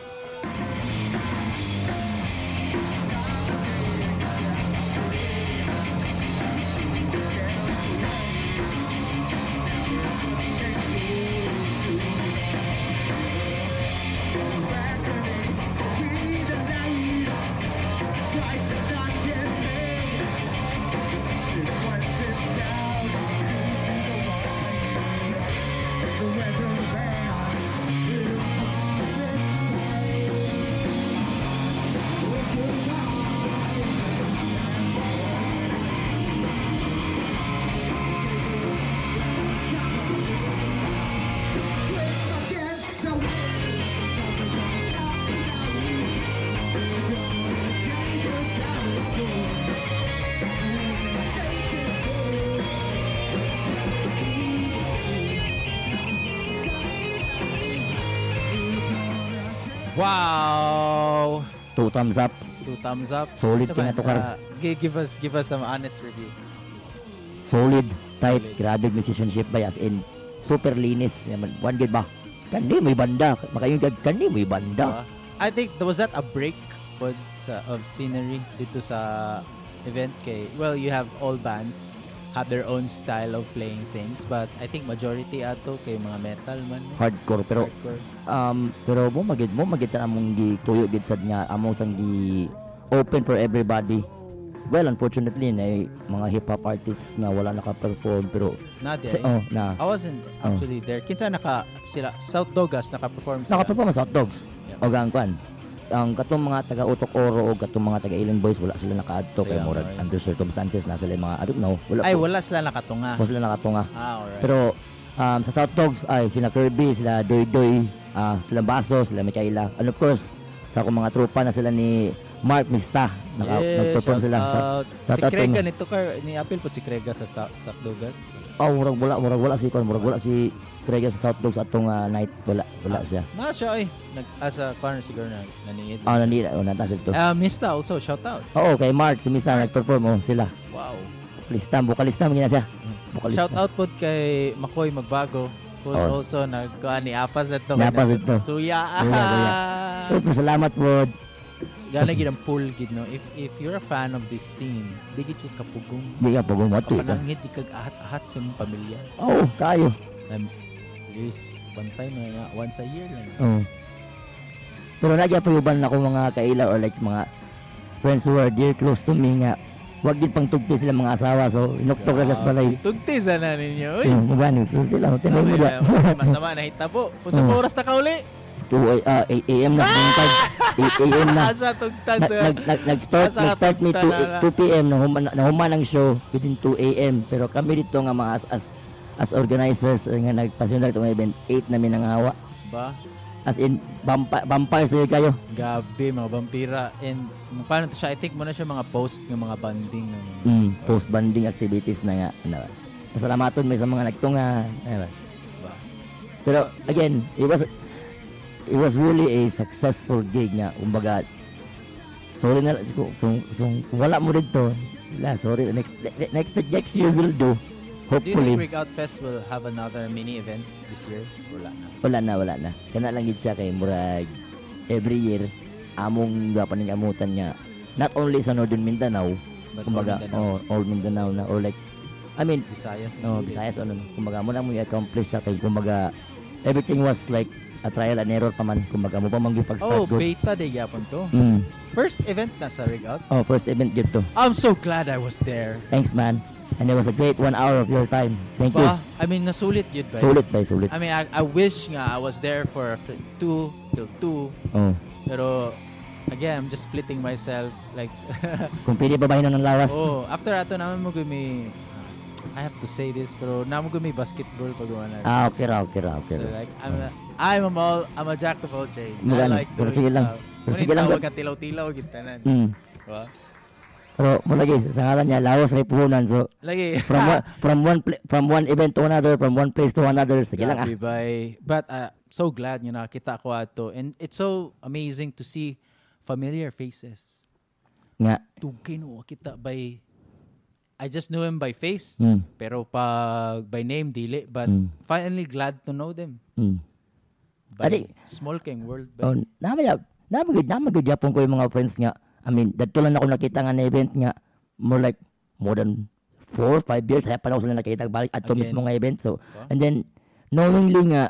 Wow! Two thumbs up. Two thumbs up. Solid Saban, kinatukar. uh, gi- give us give us some honest review. Solid, tight, Solid. grabe musicianship ba as in super linis. Yaman, one good ba? Kandi may banda, makayong gag kandi may banda. Uh, I think was that a break pod sa of scenery dito sa event kay well you have all bands have their own style of playing things but I think majority ato kay mga metal man. Hardcore pero Hardcore. um pero mo magid mo magid sa among gi tuyo gid sad nga among sang gi open for everybody. Well, unfortunately na mga hip hop artists nga wala naka-perform pero Not sa, there. oh na I wasn't actually there. Kinsa naka sila South Dogas naka-perform sila. naka-perform sa Hot Dogs. Yeah. O gang kwan. Ang katong mga taga Utok Oro o katong mga taga Ilang Boys wala sila naka-adto kay Sila, murag alright. under circumstances na sila yung mga I don't know. Wala Ay po- wala sila nakatunga. po sila nakatunga. Ah, alright. Pero um, sa South Dogs ay sila Kirby, sila Doy Doy, ah, sila Baso, sila Mikaela. And of course, sa akong mga tropa na sila ni Mark Mista, naka, Yeah, nag-perform shout sila. Sa, out. shout Si out Krega to- nito ka ni Apil po si Krega sa Sa- South Dogas. oh, murag wala, murag wala si Kon, murag wala si Krega sa South Dogs atong ah, night, wala, wala siya. Na siya ay nag as a corner siguro na naningid. Ah, nanira, oh, natasig to. Ah, Mista also shout out. Oo, kay Mark, si Mista nag-perform, oh, sila. Wow. Vokalista, vokalista, magina siya. Vokalista. Shout out po kay Makoy Magbago. Who's Oh. also nagkuha ni Apas na to. Ni Apas na to. Suya. Suya, suya. Oh, pero salamat po. Gana gid ang pool gid no. If if you're a fan of this scene, di gid kay kapugong. Di ka po gumato ito. Kapanangit di kag ahat-ahat sa imong pamilya. Oo, kayo. Um, please, one time na nga, once a year lang. Oo. Pero nagya pa yuban ako mga kaila or like mga friends who are dear close to me nga wag gid pang tugti sila mga asawa so inoktok ra sa balay. Tugti sana ninyo. Uy. Yung mabani pero sila tinay mo Mamaya, da. masama na hitabo. Kung sa Oh. oras na ka uli. two eight a.m. na bungkag. eight a.m. na. Asa tugtan Na- sa... nag nag nag-start Asa nag-start me katugtan na nga. two p.m. na human na human ang show within two a.m. pero kami dito nga mga as as, as organizers eh, nga nagpasyonal itong event eight na minangawa Ba? as in vampi- vampires eh kayo. Gabi, mga vampira. And paano to siya? I think mo na siya mga post ng mga banding. Ng, Mm, post banding activities na nga ano. Pasalamaton may sa mga nagtunga. Ano. ba? Pero again, it was it was really a successful gig nga. Kumbaga, sorry na kung, kung, kung wala mo dito, wala, sorry. Next next next year will do. Do you think Hopefully. Breakout Fest will have another mini event this year? Wala na. Wala na, wala na. Kana lang gid siya kay murag every year among gapan ng amutan niya. Not only sa Northern Mindanao, But kumbaga, Mindanao, oh, all Mindanao na or like I mean, Visayas. no, Visayas ano, kumbaga mo na mo i-accomplish siya kay kumbaga everything was like a trial and error pa man, kumbaga mo pa man gyud pag-start Oh, good. beta day yapon to. Mm. First event na sa Rig Out. Oh, first event gyud to. I'm so glad I was there. Thanks man. And it was a great one hour of your time. Thank you. Ba? I mean, nasulit yun ba? Sulit ba, sulit. I mean, I, I wish nga I was there for f- two till two. Oh. Pero, again, I'm just splitting myself. Like, Kung pili ba bahin ng lawas? oh, after ato naman mo gumi, I have to say this, pero naman gumi basketball pag na. Ah, okay ra, okay ra, okay So ra. like, I'm a, I'm a all, I'm a jack of all trades. I Magano, like pero doing sige lang. stuff. Pero Ngunit sige lang, tawag ga- ka tilaw-tilaw, gintanan. Mm. Diba? Pero mo lagi sa ngalan niya lawas ray puhunan so Lagi. from one from one pla- from one event to another, from one place to another. Sige lang ah. Grabe, bay. But uh, so glad nga nakita ko ato. And it's so amazing to see familiar faces. Nga. Tugkay no, kita by... I just knew him by face. Mm. Pero pag by name, dili. But Mm. finally glad to know them. Mm. By Adi- small king world ba? Oh, namaya, namagid, namagid yapon ko yung mga friends nga. I mean, dadto lang ako nakita nga na event nga, more like, more than four, five years, haya pa na ako sila nakita balik at to Again. mismo nga event. So, Wow. and then, knowingly nga,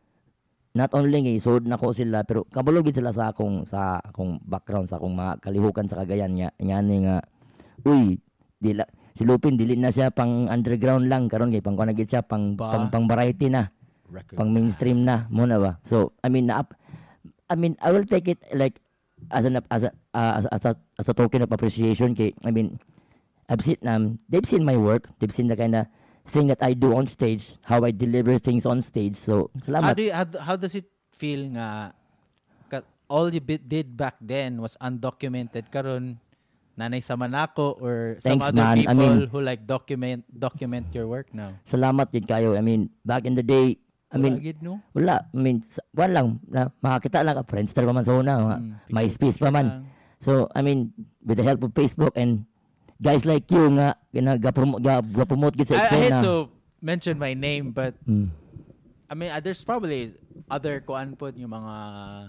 not only nga, isod na ko sila, pero kabulogin sila sa akong, sa akong background, sa akong mga kalihukan sa Cagayan nga, nga ni nga, uy, dila, si Lupin, dili na siya pang underground lang, karon kay pang kunagit siya, pang, Ba? pang, pang variety na, Record. pang mainstream na, muna ba? So, I mean, na, I mean, I will take it like, as an as a, uh, as, as a as a token of appreciation kay I mean I've seen um they've seen my work, they've seen the kind of thing that I do on stage, how I deliver things on stage. So How salamat. do you, how, how does it feel nga ka- all you bit did back then was undocumented karon nanay sa manako or some Thanks, other man. I people mean- who like document document your work now? Salamat yun kayo. I mean back in the day, I mean Wala gid, no? wala, I mean sa- wala lang na makakita lang ka Friendster pa man sa una, mga Mm, MySpace picture pa man. lang. So I mean with the help of Facebook and guys like you nga ginaga-promote ga-promote gid sa I, I hate eksena. to mention my name, but Mm. I mean, uh, there's probably other kuan po yung mga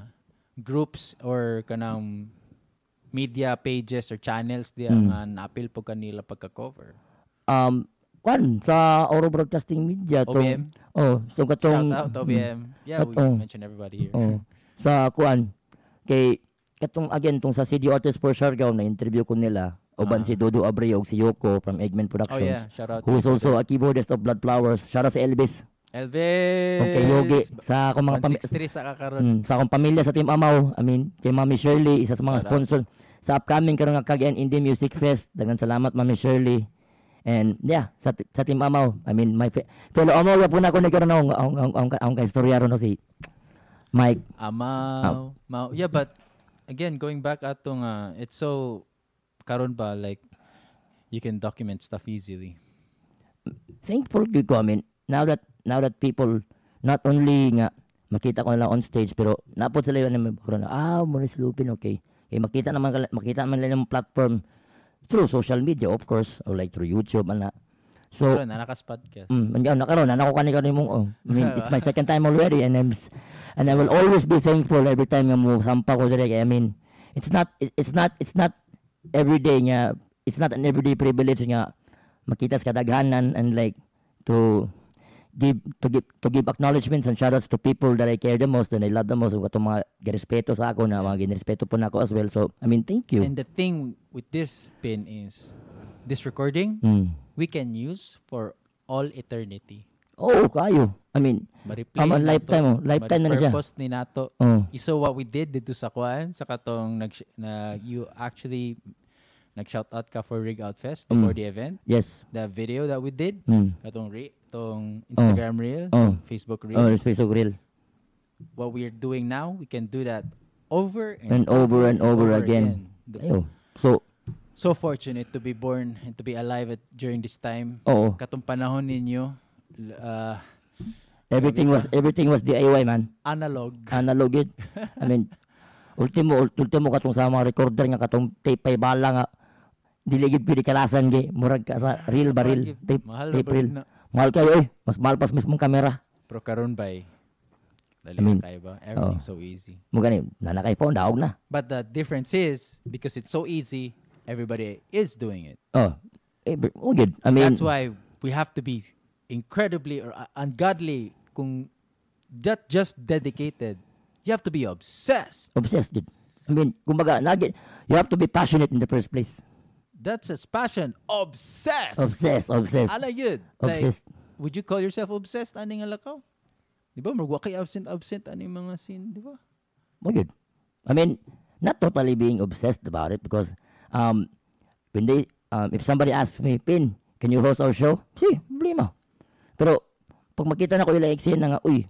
groups or kanang media pages or channels diya Mm. nga naapil po kanila pagka-cover. Um kwan sa Oro Broadcasting Media O B M? oh so katong Shout out to O B M. Yeah, we Katong- mention everybody here. oh sa kuan kay katong again tong sa C D Artists for Siargao na interview ko nila uban Ah. si Dodo Abreu ug si Yoko from Eggman Oh Productions yeah, shout out. who is also a keyboardist of Blood Flowers. Shout out sa Elvis Elvis. ug kay Yogi sa akong mga one pami- sixty-three sa kakaron. mm, sa akong pamilya sa Team Amaw. I mean kay Mami Shirley isa sa mga Shout out. sponsor sa upcoming karon nga Cagayan Indie Music Fest. Daghang salamat Mami Shirley. And yeah, sa, sa Team Amaw, I mean, my fe- fellow Amaw, ya po na ko ni karon ang ang ang ang, ang kaistorya ron no si Mike. Amaw. Mau. Yeah, but again, going back atong uh, it's so karon ba like you can document stuff easily. Thankful gyud ko, I mean, now that now that people not only nga makita ko nila on stage pero napod sila yun na karon ah mo ni si Lupin, okay. Eh makita naman kala- makita man nila yung platform through social media of course or like through YouTube ana. So Karon na nakas podcast. Mm, man nakaroon na ako kani karon mong oh. I mean, it's my second time already and I'm s- and I will always be thankful every time nga mo sampa ko dire kay I mean, it's not it- it's not it's not every day nga it's not an everyday privilege nga makita sa kadaghanan and like to give to give to give acknowledgements and shoutouts to people that I care the most and I love the most ug katong mga girespeto sa ako na mga girespeto po nako as well. So I mean, thank you. And the thing with this pin is this recording Mm. we can use for all eternity. Oh, kayo. I mean, Ma-replay Um, nato, lifetime, oh. Lifetime na na siya. ma-repurpose ni nato. oh. So what we did dito sa kuan sa katong nag na you actually nag-shout out ka for Rig Out Fest before Mm. the event. Yes. The video that we did, Mm. katong re, tong Instagram reel, Oh. Facebook reel. Oh, space of grill. What we're doing now, we can do that over And over and over again. The- Ayo. So, So fortunate to be born and to be alive at, during this time. oo. Katong panahon ninyo, l- uh, Everything was everything was D I Y, man. analog. Analog it. I mean, ultimo ul- ultimo katong sa mga recorder nga katong tape ay bala nga dili gid pwede kalasan gi murag ka sa reel baril tape Mahal na tape ba reel. na? Mahal kayo eh. Mas mahal pas mismong kamera. Pero karon bay, dali I mean, na kayo ba? Everything's so easy. Mo gani nanakay po daog na. But the difference is, because it's so easy, everybody is doing it. Oh. Eh, br- oh, good. I mean, That's why we have to be incredibly or uh, ungodly kung that just dedicated. You have to be obsessed. obsessed dude. I mean, kumbaga, nagi, you have to be passionate in the first place. That's his passion. Obsessed. Obsessed, obsessed. Ala yun. Like, Obsessed. would you call yourself obsessed? Ani nga lakaw? Di ba? Magwa kay absent, absent. Ani mga scene, di ba? Oh, good. I mean, not totally being obsessed about it because um, when they, um, if somebody asks me, Pin, can you host our show? Si, problema. Pero, pag makita na ko ila eksena nga, uy,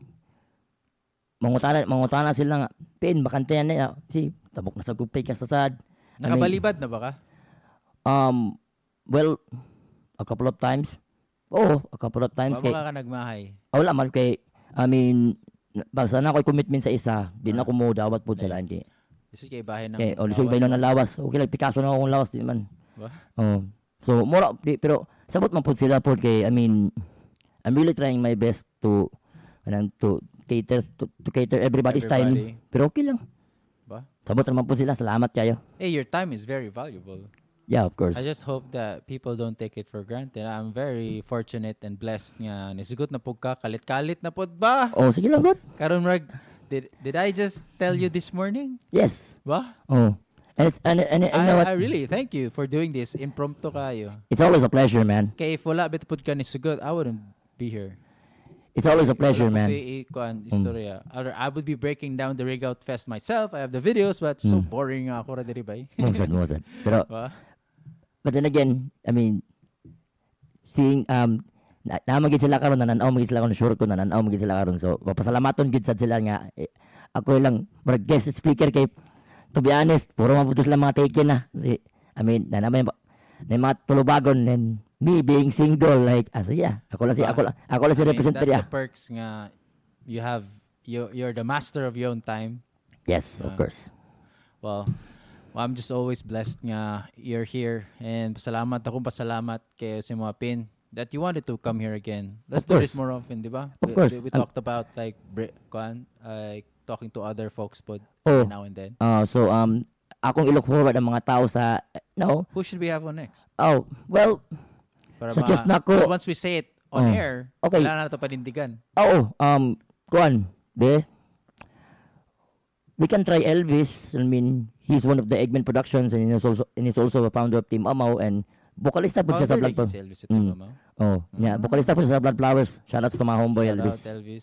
mangutana, mangutana sila nga, Pin, bakante yan na, si, tabok na sa gupay ka sa sad. I mean, Nakabalibad na ba ka? Um, well, a couple of times. Oo, a couple of times. Kay, Baka ka nagmahay. oh, wala man kay, I mean, basta na ako'y commitment sa isa, di na ako mo dawat po sa laan kay. Lisod kay bahay ng... Okay, o lisod ba yun ng lawas? Okay lang, Picasso na akong lawas, di man. Ba? Oh. So, mura, di, pero sabot man po sila po kay, I mean, I'm really trying my best to, anong, to, cater to, to cater everybody's Everybody. time. Pero okay lang. Ba? Sabot naman po sila. Salamat kayo. Hey, your time is very valuable. Yeah, of course. I just hope that people don't take it for granted. I'm very fortunate and blessed nga. Nisigot na po ka. Kalit-kalit na po ba? Oh, sige lang, good. Karon Marg, did, did I just tell you this morning? Yes. Ba? Oh. And it's and, and, and you know I, what? I really thank you for doing this. Impromptu kayo. It's always a pleasure, man. Kaya if wala bitpud ka ni Sugot, I wouldn't be here. It's always a pleasure, Wala man. po i- kuan, istorya. Or I would be breaking down the Rig Out Fest myself. I have the videos, but so Mm. boring nga ako ra diri bay. Mosad, mosad. Pero, Ba? but then again, I mean, seeing, um, na, na magid sila karon nananaw magid sila karon sure ko nananaw magid sila karon so papasalamaton gid sad sila nga eh, ako lang murag guest speaker kay to be honest puro mabutos lang mga taken na si I mean na naman na mga tulubagon and me being single like as yeah ako lang si ako lang ako lang si I mean, representative that's the perks nga you have you you're the master of your own time. yes of Uh, course Well, well, I'm just always blessed nga you're here and pasalamat akong pasalamat kay si mga pin that you wanted to come here again. Let's Of do this course. more often, di ba? Of We- course. We, we Um, talked about like bre- kuan, like talking to other folks pod Oh. now and then. uh, so um akong i-look forward ang mga tao sa no Who should we have on next? oh well Para Suggest ma- na ko- 'cause once we say it on Oh. air, Okay. kailangan na ito panindigan. oh um kuan de we can try Elvis. I mean, he's one of the Eggman Productions and he's also and he's also a founder of Team Amaw and vocalista po siya sa Blood Flowers. Si Elvis ito, Mm. mama. Oh, yeah, vocalista po siya sa Blood Flowers. Shoutouts to my homeboy Shout Elvis. out, Elvis.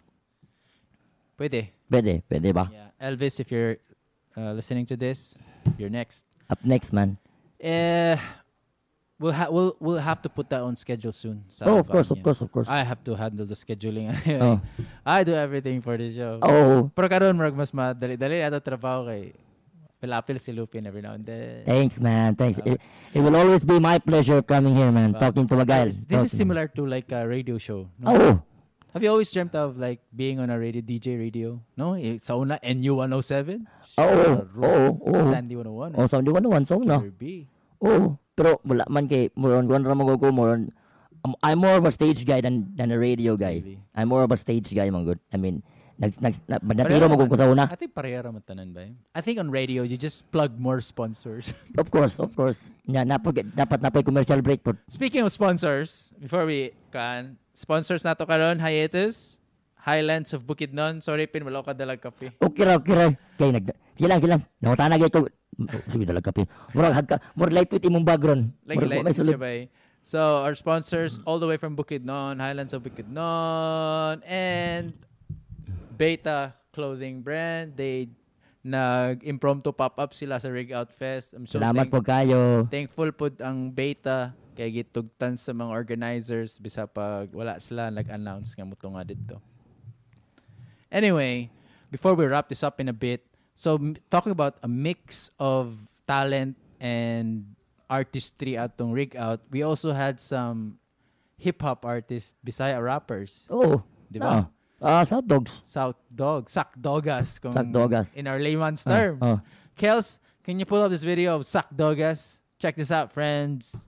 Pwede. Pwede, pwede ba? Yeah. Elvis, if you're uh, listening to this, you're next. Up next, man. Eh, we'll ha- we'll we'll have to put that on schedule soon. Sa Oh, of course, of Vanya. course, of course. I have to handle the scheduling. Oh. I do everything for the show. Oh, Pero karon marag mas madali-dali ato trabaho kay pilapil si Lupin every now and then. thanks, man. Thanks. It, it will always be my pleasure coming here, man. Wow. Talking to a guy. This, this is Talking- similar to like a radio show. No? Oh, Have you always dreamt of like being on a radio D J radio? No, Eh, sa una N U one oh seven. Oo, oo, oo. Sandy one oh one. oh, sound one one song na. Killer B. Oh, pero wala man kay more on kuan ra mo ko more on um, I'm more of a stage guy than than a radio guy. Really? I'm more of a stage guy, man good. I mean, nag nag na, Pareho natiro mo ko naman. sa una. I think pareha ra man tanan ba? eh? I think on radio you just plug more sponsors. Of course, of course. Nya napag dapat napay commercial break po. Speaking of sponsors, before we can sponsors nato karon hiatus Highlands of Bukidnon. Sorry pin wala ka dalag kape. Okay ra, okay ra. Kay nag sige lang, sige lang. Nangutana gyud ko. Sige dalag kape. Murag hagka, more lightweight imong background. Like Murag light wa may siya sulod. ba? eh? So our sponsors all the way from Bukidnon, Highlands of Bukidnon and Beta clothing brand. They nag-impromptu pop-up sila sa Rig Out Fest. I'm so Salamat thank- po kayo. thankful po ang Beta kay gitugtan sa mga organizers bisa pag wala sila nag-announce nga muto nga dito. Anyway, before we wrap this up in a bit, so m- talking about a mix of talent and artistry atong Rig Out, we also had some hip-hop artists, Bisaya rappers, Oh, di ba? Ah, uh, South Dogs. South Dog, Sak Dogas. Kung Sak Dogas. in our layman's Ah, terms. oh. Kels, can you pull up this video of Sak Dogas? Check this out, friends.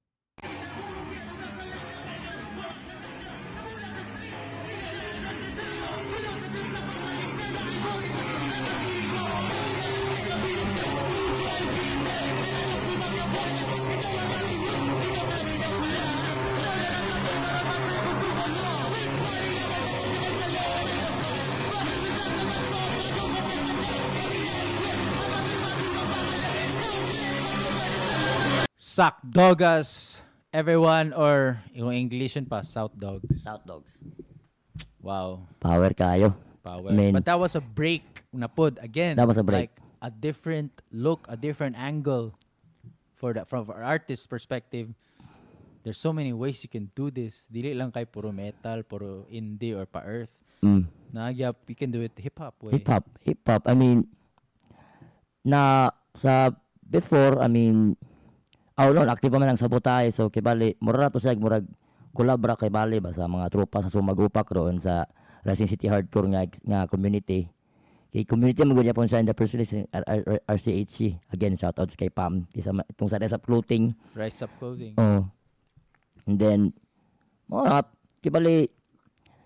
Sak Dogas, everyone, or yung English yun pa, South Dogs. South Dogs. Wow, Power kayo. power. Man. But that was a break na pod again. That was a break. Like a different look, a different angle for that from our artist perspective. There's so many ways you can do this. Dili lang kay puro metal, puro indie or pa earth. Mm. Nagyap, you can do it hip hop way. Hip hop, hip hop. I mean, na sa before, I mean, oh no, active pa man ang sabotay. So kibali, mura to siya murag kolabra kay bali ba sa mga tropa sa Sumagupak roon sa Racing City Hardcore nga nga community. Kay community mo gyud po siya in the first place R C H C. Again, shout outs kay Pam isa itong sa Rise Up Clothing. Rise Up Clothing. Oh. And then mo kibali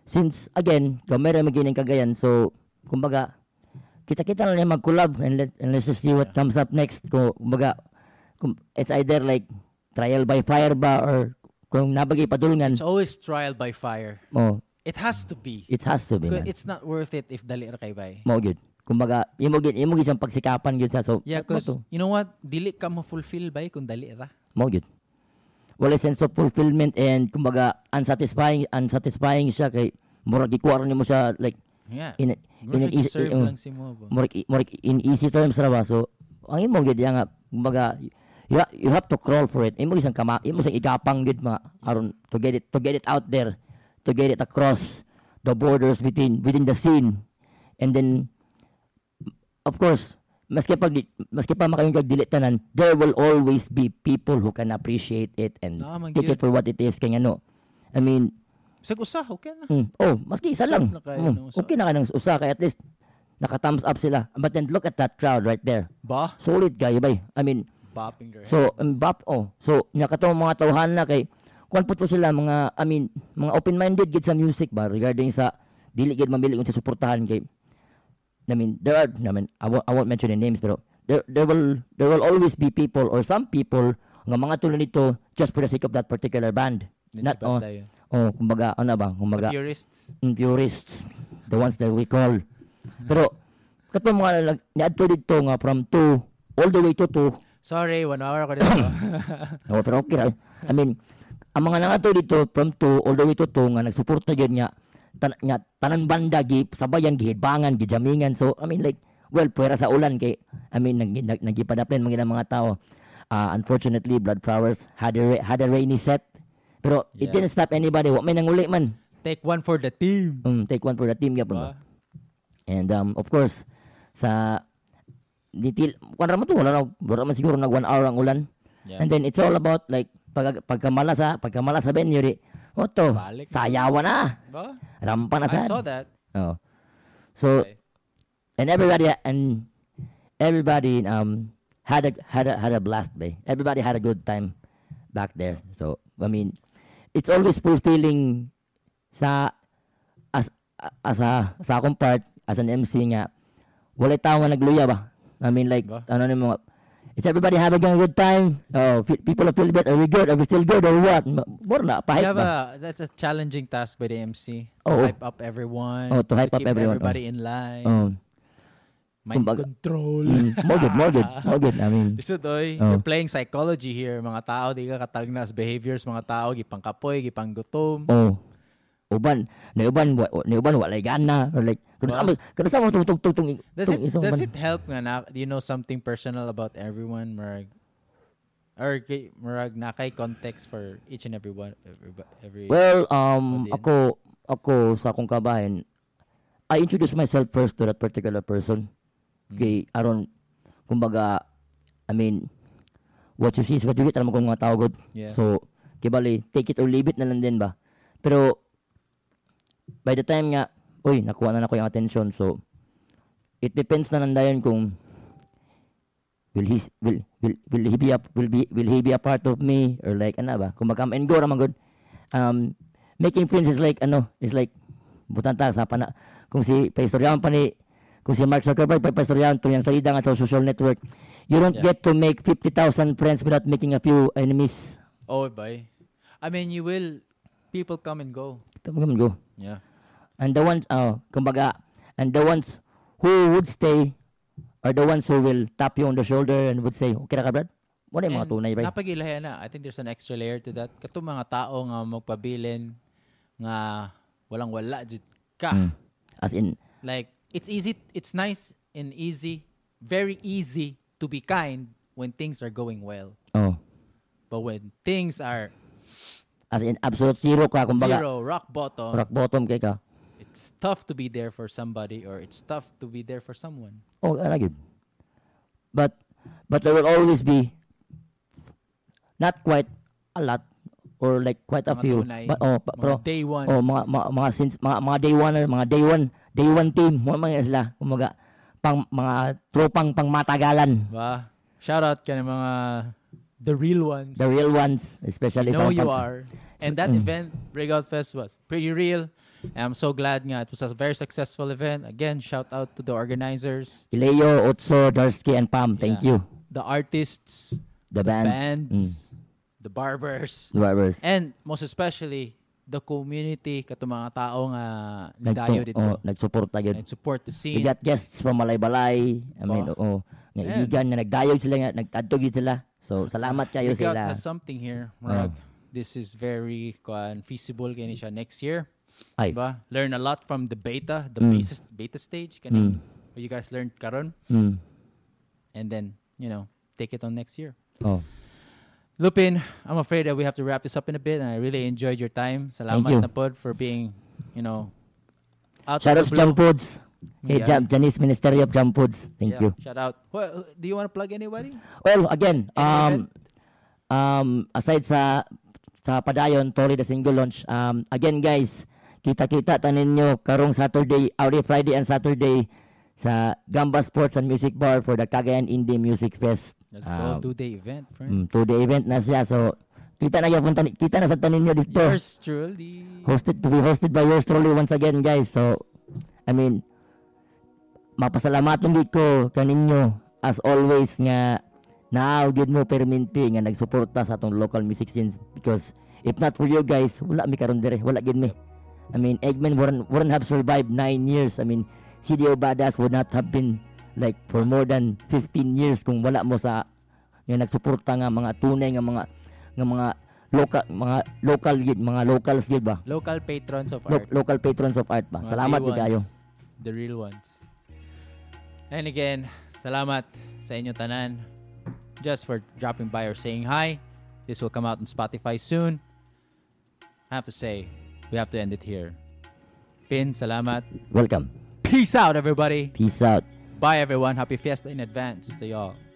since again, gamay ra magining kagayan, so kumbaga kita-kita na lang mag-collab and, let, and let's just see what comes up next. Kung kumbaga kung it's either like trial by fire ba or kung nabagay padulngan. It's always trial by fire. Oh, it has to be. It has to be. Man. It's not worth it if dali ra kay bay. Mo gyud. Kumbaga, imo gyud imo gyud pagsikapan gyud sa so. Yeah, cause you know what? Dili ka mo fulfill bay kung dali ra. Mo gyud. Wala sense of fulfillment and kumbaga unsatisfying unsatisfying siya kay murag gikuha nimo siya like yeah. in in an easy serve uh, lang si mo ba. Murag murag in easy terms ra ba so ang imo gyud nga kumbaga you, you have to crawl for it. Imo isang kama, imo isang igapang gid mga aron to get it to get it out there, to get it across the borders within within the scene. And then of course, maski pag maski pa makayong dili tanan, there will always be people who can appreciate it and Ah, man, take gyud. it for what it is kay ano. I mean, Sag usa, okay na. mm, oh, maski isa Usap lang. na kayo Mm, ng usa. okay na kanang usa kay at least naka-thumbs up sila. But then look at that crowd right there. Ba? Solid kayo bay. I mean, Bopping their so heads. um, bap oh. So nya katong mga tawhan na kay kuan po to sila mga I mean, mga open-minded gid sa music ba regarding sa dili gid mamili kung sa suportahan kay I mean, there are I mean, I won't, I won't mention the names pero there there will there will always be people or some people nga mga tulad nito just for the sake of that particular band. Not oh, oh kumbaga ano ba kumbaga Purists. mm, purists, the ones that we call. Pero kato mga niadto dito nga from two all the way to two. Sorry, one hour ko dito. Oh, pero okay ra. I mean, ang mga nangato dito from two all the way to two nga nagsuporta gyud nga tan nga tanan banda gi sabayan gihidbangan gijamingan. So I mean like well puwera sa ulan kay I mean nag, nag, nagipadaplen mga mga tao. Uh, unfortunately, Blood Flowers had a had a rainy set. Pero yeah. It didn't stop anybody. Wa may nanguli man. Take one for the team. Um, take one for the team gyapon. Ba? And um of course sa detail kuan ra mo to wala na wala man siguro nag one hour ang ulan. Yeah. And then it's all about like pag pagkamala sa pagkamala sa venue di. Oto, Balik. sayawan na. Ba? Rampa na I sad. saw that. Oh. So Okay. and everybody and everybody um had a had a had a blast bay. Everybody had a good time back there. So I mean, it's always fulfilling sa as as a sa akong part as an M C nga wala tao nga nagluya ba. I mean like Ba? ano nimo is everybody having a good time? Oh, pe- people feel bit. Are we good? Are we still good or what? More na You pahit have ba? a, that's a challenging task by the M C. Oo. To hype up everyone. Oh, to hype up keep everyone, everybody in line. Oh. Mind kumbaga- control. Mm, more good, more good, more good. I mean, Lisod, oy. Oh. You're playing psychology here. Mga tao, di ka katagnas behaviors. Mga tao, gipang kapoy, gipang gutom. oh. Uban, ni uban wa ni uban walay gana or like kuno sa Wow. kuno sa mo tung tung tung tung Does tung it isang does ban- it help nga na do you know something personal about everyone, Marag? Or kay Marag na kay context for each and every one every, every Well, um audience? ako ako sa akong kabahin, I introduce myself first to that particular person. Kay aron kumbaga I mean what you see is what you get alam mo kung mga tao good. Yeah. So kibali take it or leave it na lang din ba. Pero by the time nga uy nakuha na nako yung attention so it depends na nandayon kung will he will will will he be a, will be will he be a part of me or like ano ba kung mag-come and go raman good. Um making friends is like ano is like butanta sa pana kung si paistoryahan pa ni kung si Mark Zuckerberg pa paistoryahan to yung salida nga to social network you don't Yeah. get to make fifty thousand friends without making a few enemies. Oh, boy. I mean, you will people come and go. Come on, go. Yeah. And the ones, uh, kumbaga, and the ones who would stay are the ones who will tap you on the shoulder and would say, okay na ka, Brad? Wala yung mga And tunay, ba? napagilayan na. I think there's an extra layer to that. Kato mga tao nga magpabilin nga walang wala jud ka. Mm. As in, Like it's easy, it's nice and easy, very easy to be kind when things are going well. oh, But when things are as in, absolute zero ka, kumbaga, zero, rock bottom, rock bottom kay ka. it's tough to be there for somebody or it's tough to be there for someone. Oh, ano good. But, but there will always be not quite a lot or like quite a Mga few. tunay, But, oh, pa, mga pero, day ones. oh, mga, mga, mga, since, mga, mga day one, mga day one, day one team, mga mga sila, kumbaga, pang, mga tropang pangmatagalan. Ba? Shout out ka ng mga the real ones. The real ones, especially know sa you pag- are. And that Mm. event, Breakout Fest, was pretty real. And I'm so glad nga it was a very successful event. Again, shout out to the organizers. Ileo, Otso, Darsky, and Pam. Thank Yeah. you. The artists, The, the bands. bands, Mm. the barbers, The barbers. and most especially the community kato mga tao nga nidayo Nagtu- dito. oh, nagsuporta yun. And support the We scene. got guests from Malay-Balay. I mean, oo. Nga Yeah. igigan nga nagdayo sila nga, nagtadtog yun sila. So, salamat kayo Big Out sila. has something here. Murag, this is very kuan feasible kani siya next year. Ay. Diba? Learn a lot from the beta, the Mm. beta, beta stage kani. Mm. What you guys learned karon, Mm. and then, you know, take it on next year. Oh. Lupin, I'm afraid that we have to wrap this up in a bit, and I really enjoyed your time. Salamat you. na pod for being, you know, out Shoutouts of the Jam blue. Foods. Kay Yeah. Jam, Janice Ministry of Jam Foods. Thank Yeah, you. Shout out. Well, do you want to plug anybody? Well, again, Any um, event? um, aside sa sa Padayon, Tori the single launch, um, again guys, kita-kita tanin nyo karong Saturday, every Friday and Saturday sa Gamba Sports and Music Bar for the Cagayan Indie Music Fest. Let's Um, go two-day event, friend. Mm, two-day event na siya. So, kita na yapon tani- kita na sa tanin nyo dito. Yours truly. Hosted to be hosted by yours truly once again, guys. So, I mean, mapasalamaton gid ko kaninyo as always nga naaw gid mo perminti nga nagsuporta sa atong local music scenes because if not for you guys, wala mi karon dire, wala gid mi. I mean, Eggman wouldn't, wouldn't have survived nine years. I mean, C D O Badass would not have been like for more than fifteen years kung wala mo sa nga nagsuporta nga mga tunay nga mga nga mga local mga local gid mga locals gid ba Local patrons of Lo- art. local patrons of art ba. Mga Salamat real gid kayo. ones. The real ones. And again, salamat sa inyo tanan just for dropping by or saying hi. This will come out on Spotify soon. I have to say, we have to end it here. Pin, salamat. Welcome. Peace out, everybody. Peace out. Bye, everyone. Happy Fiesta in advance to y'all.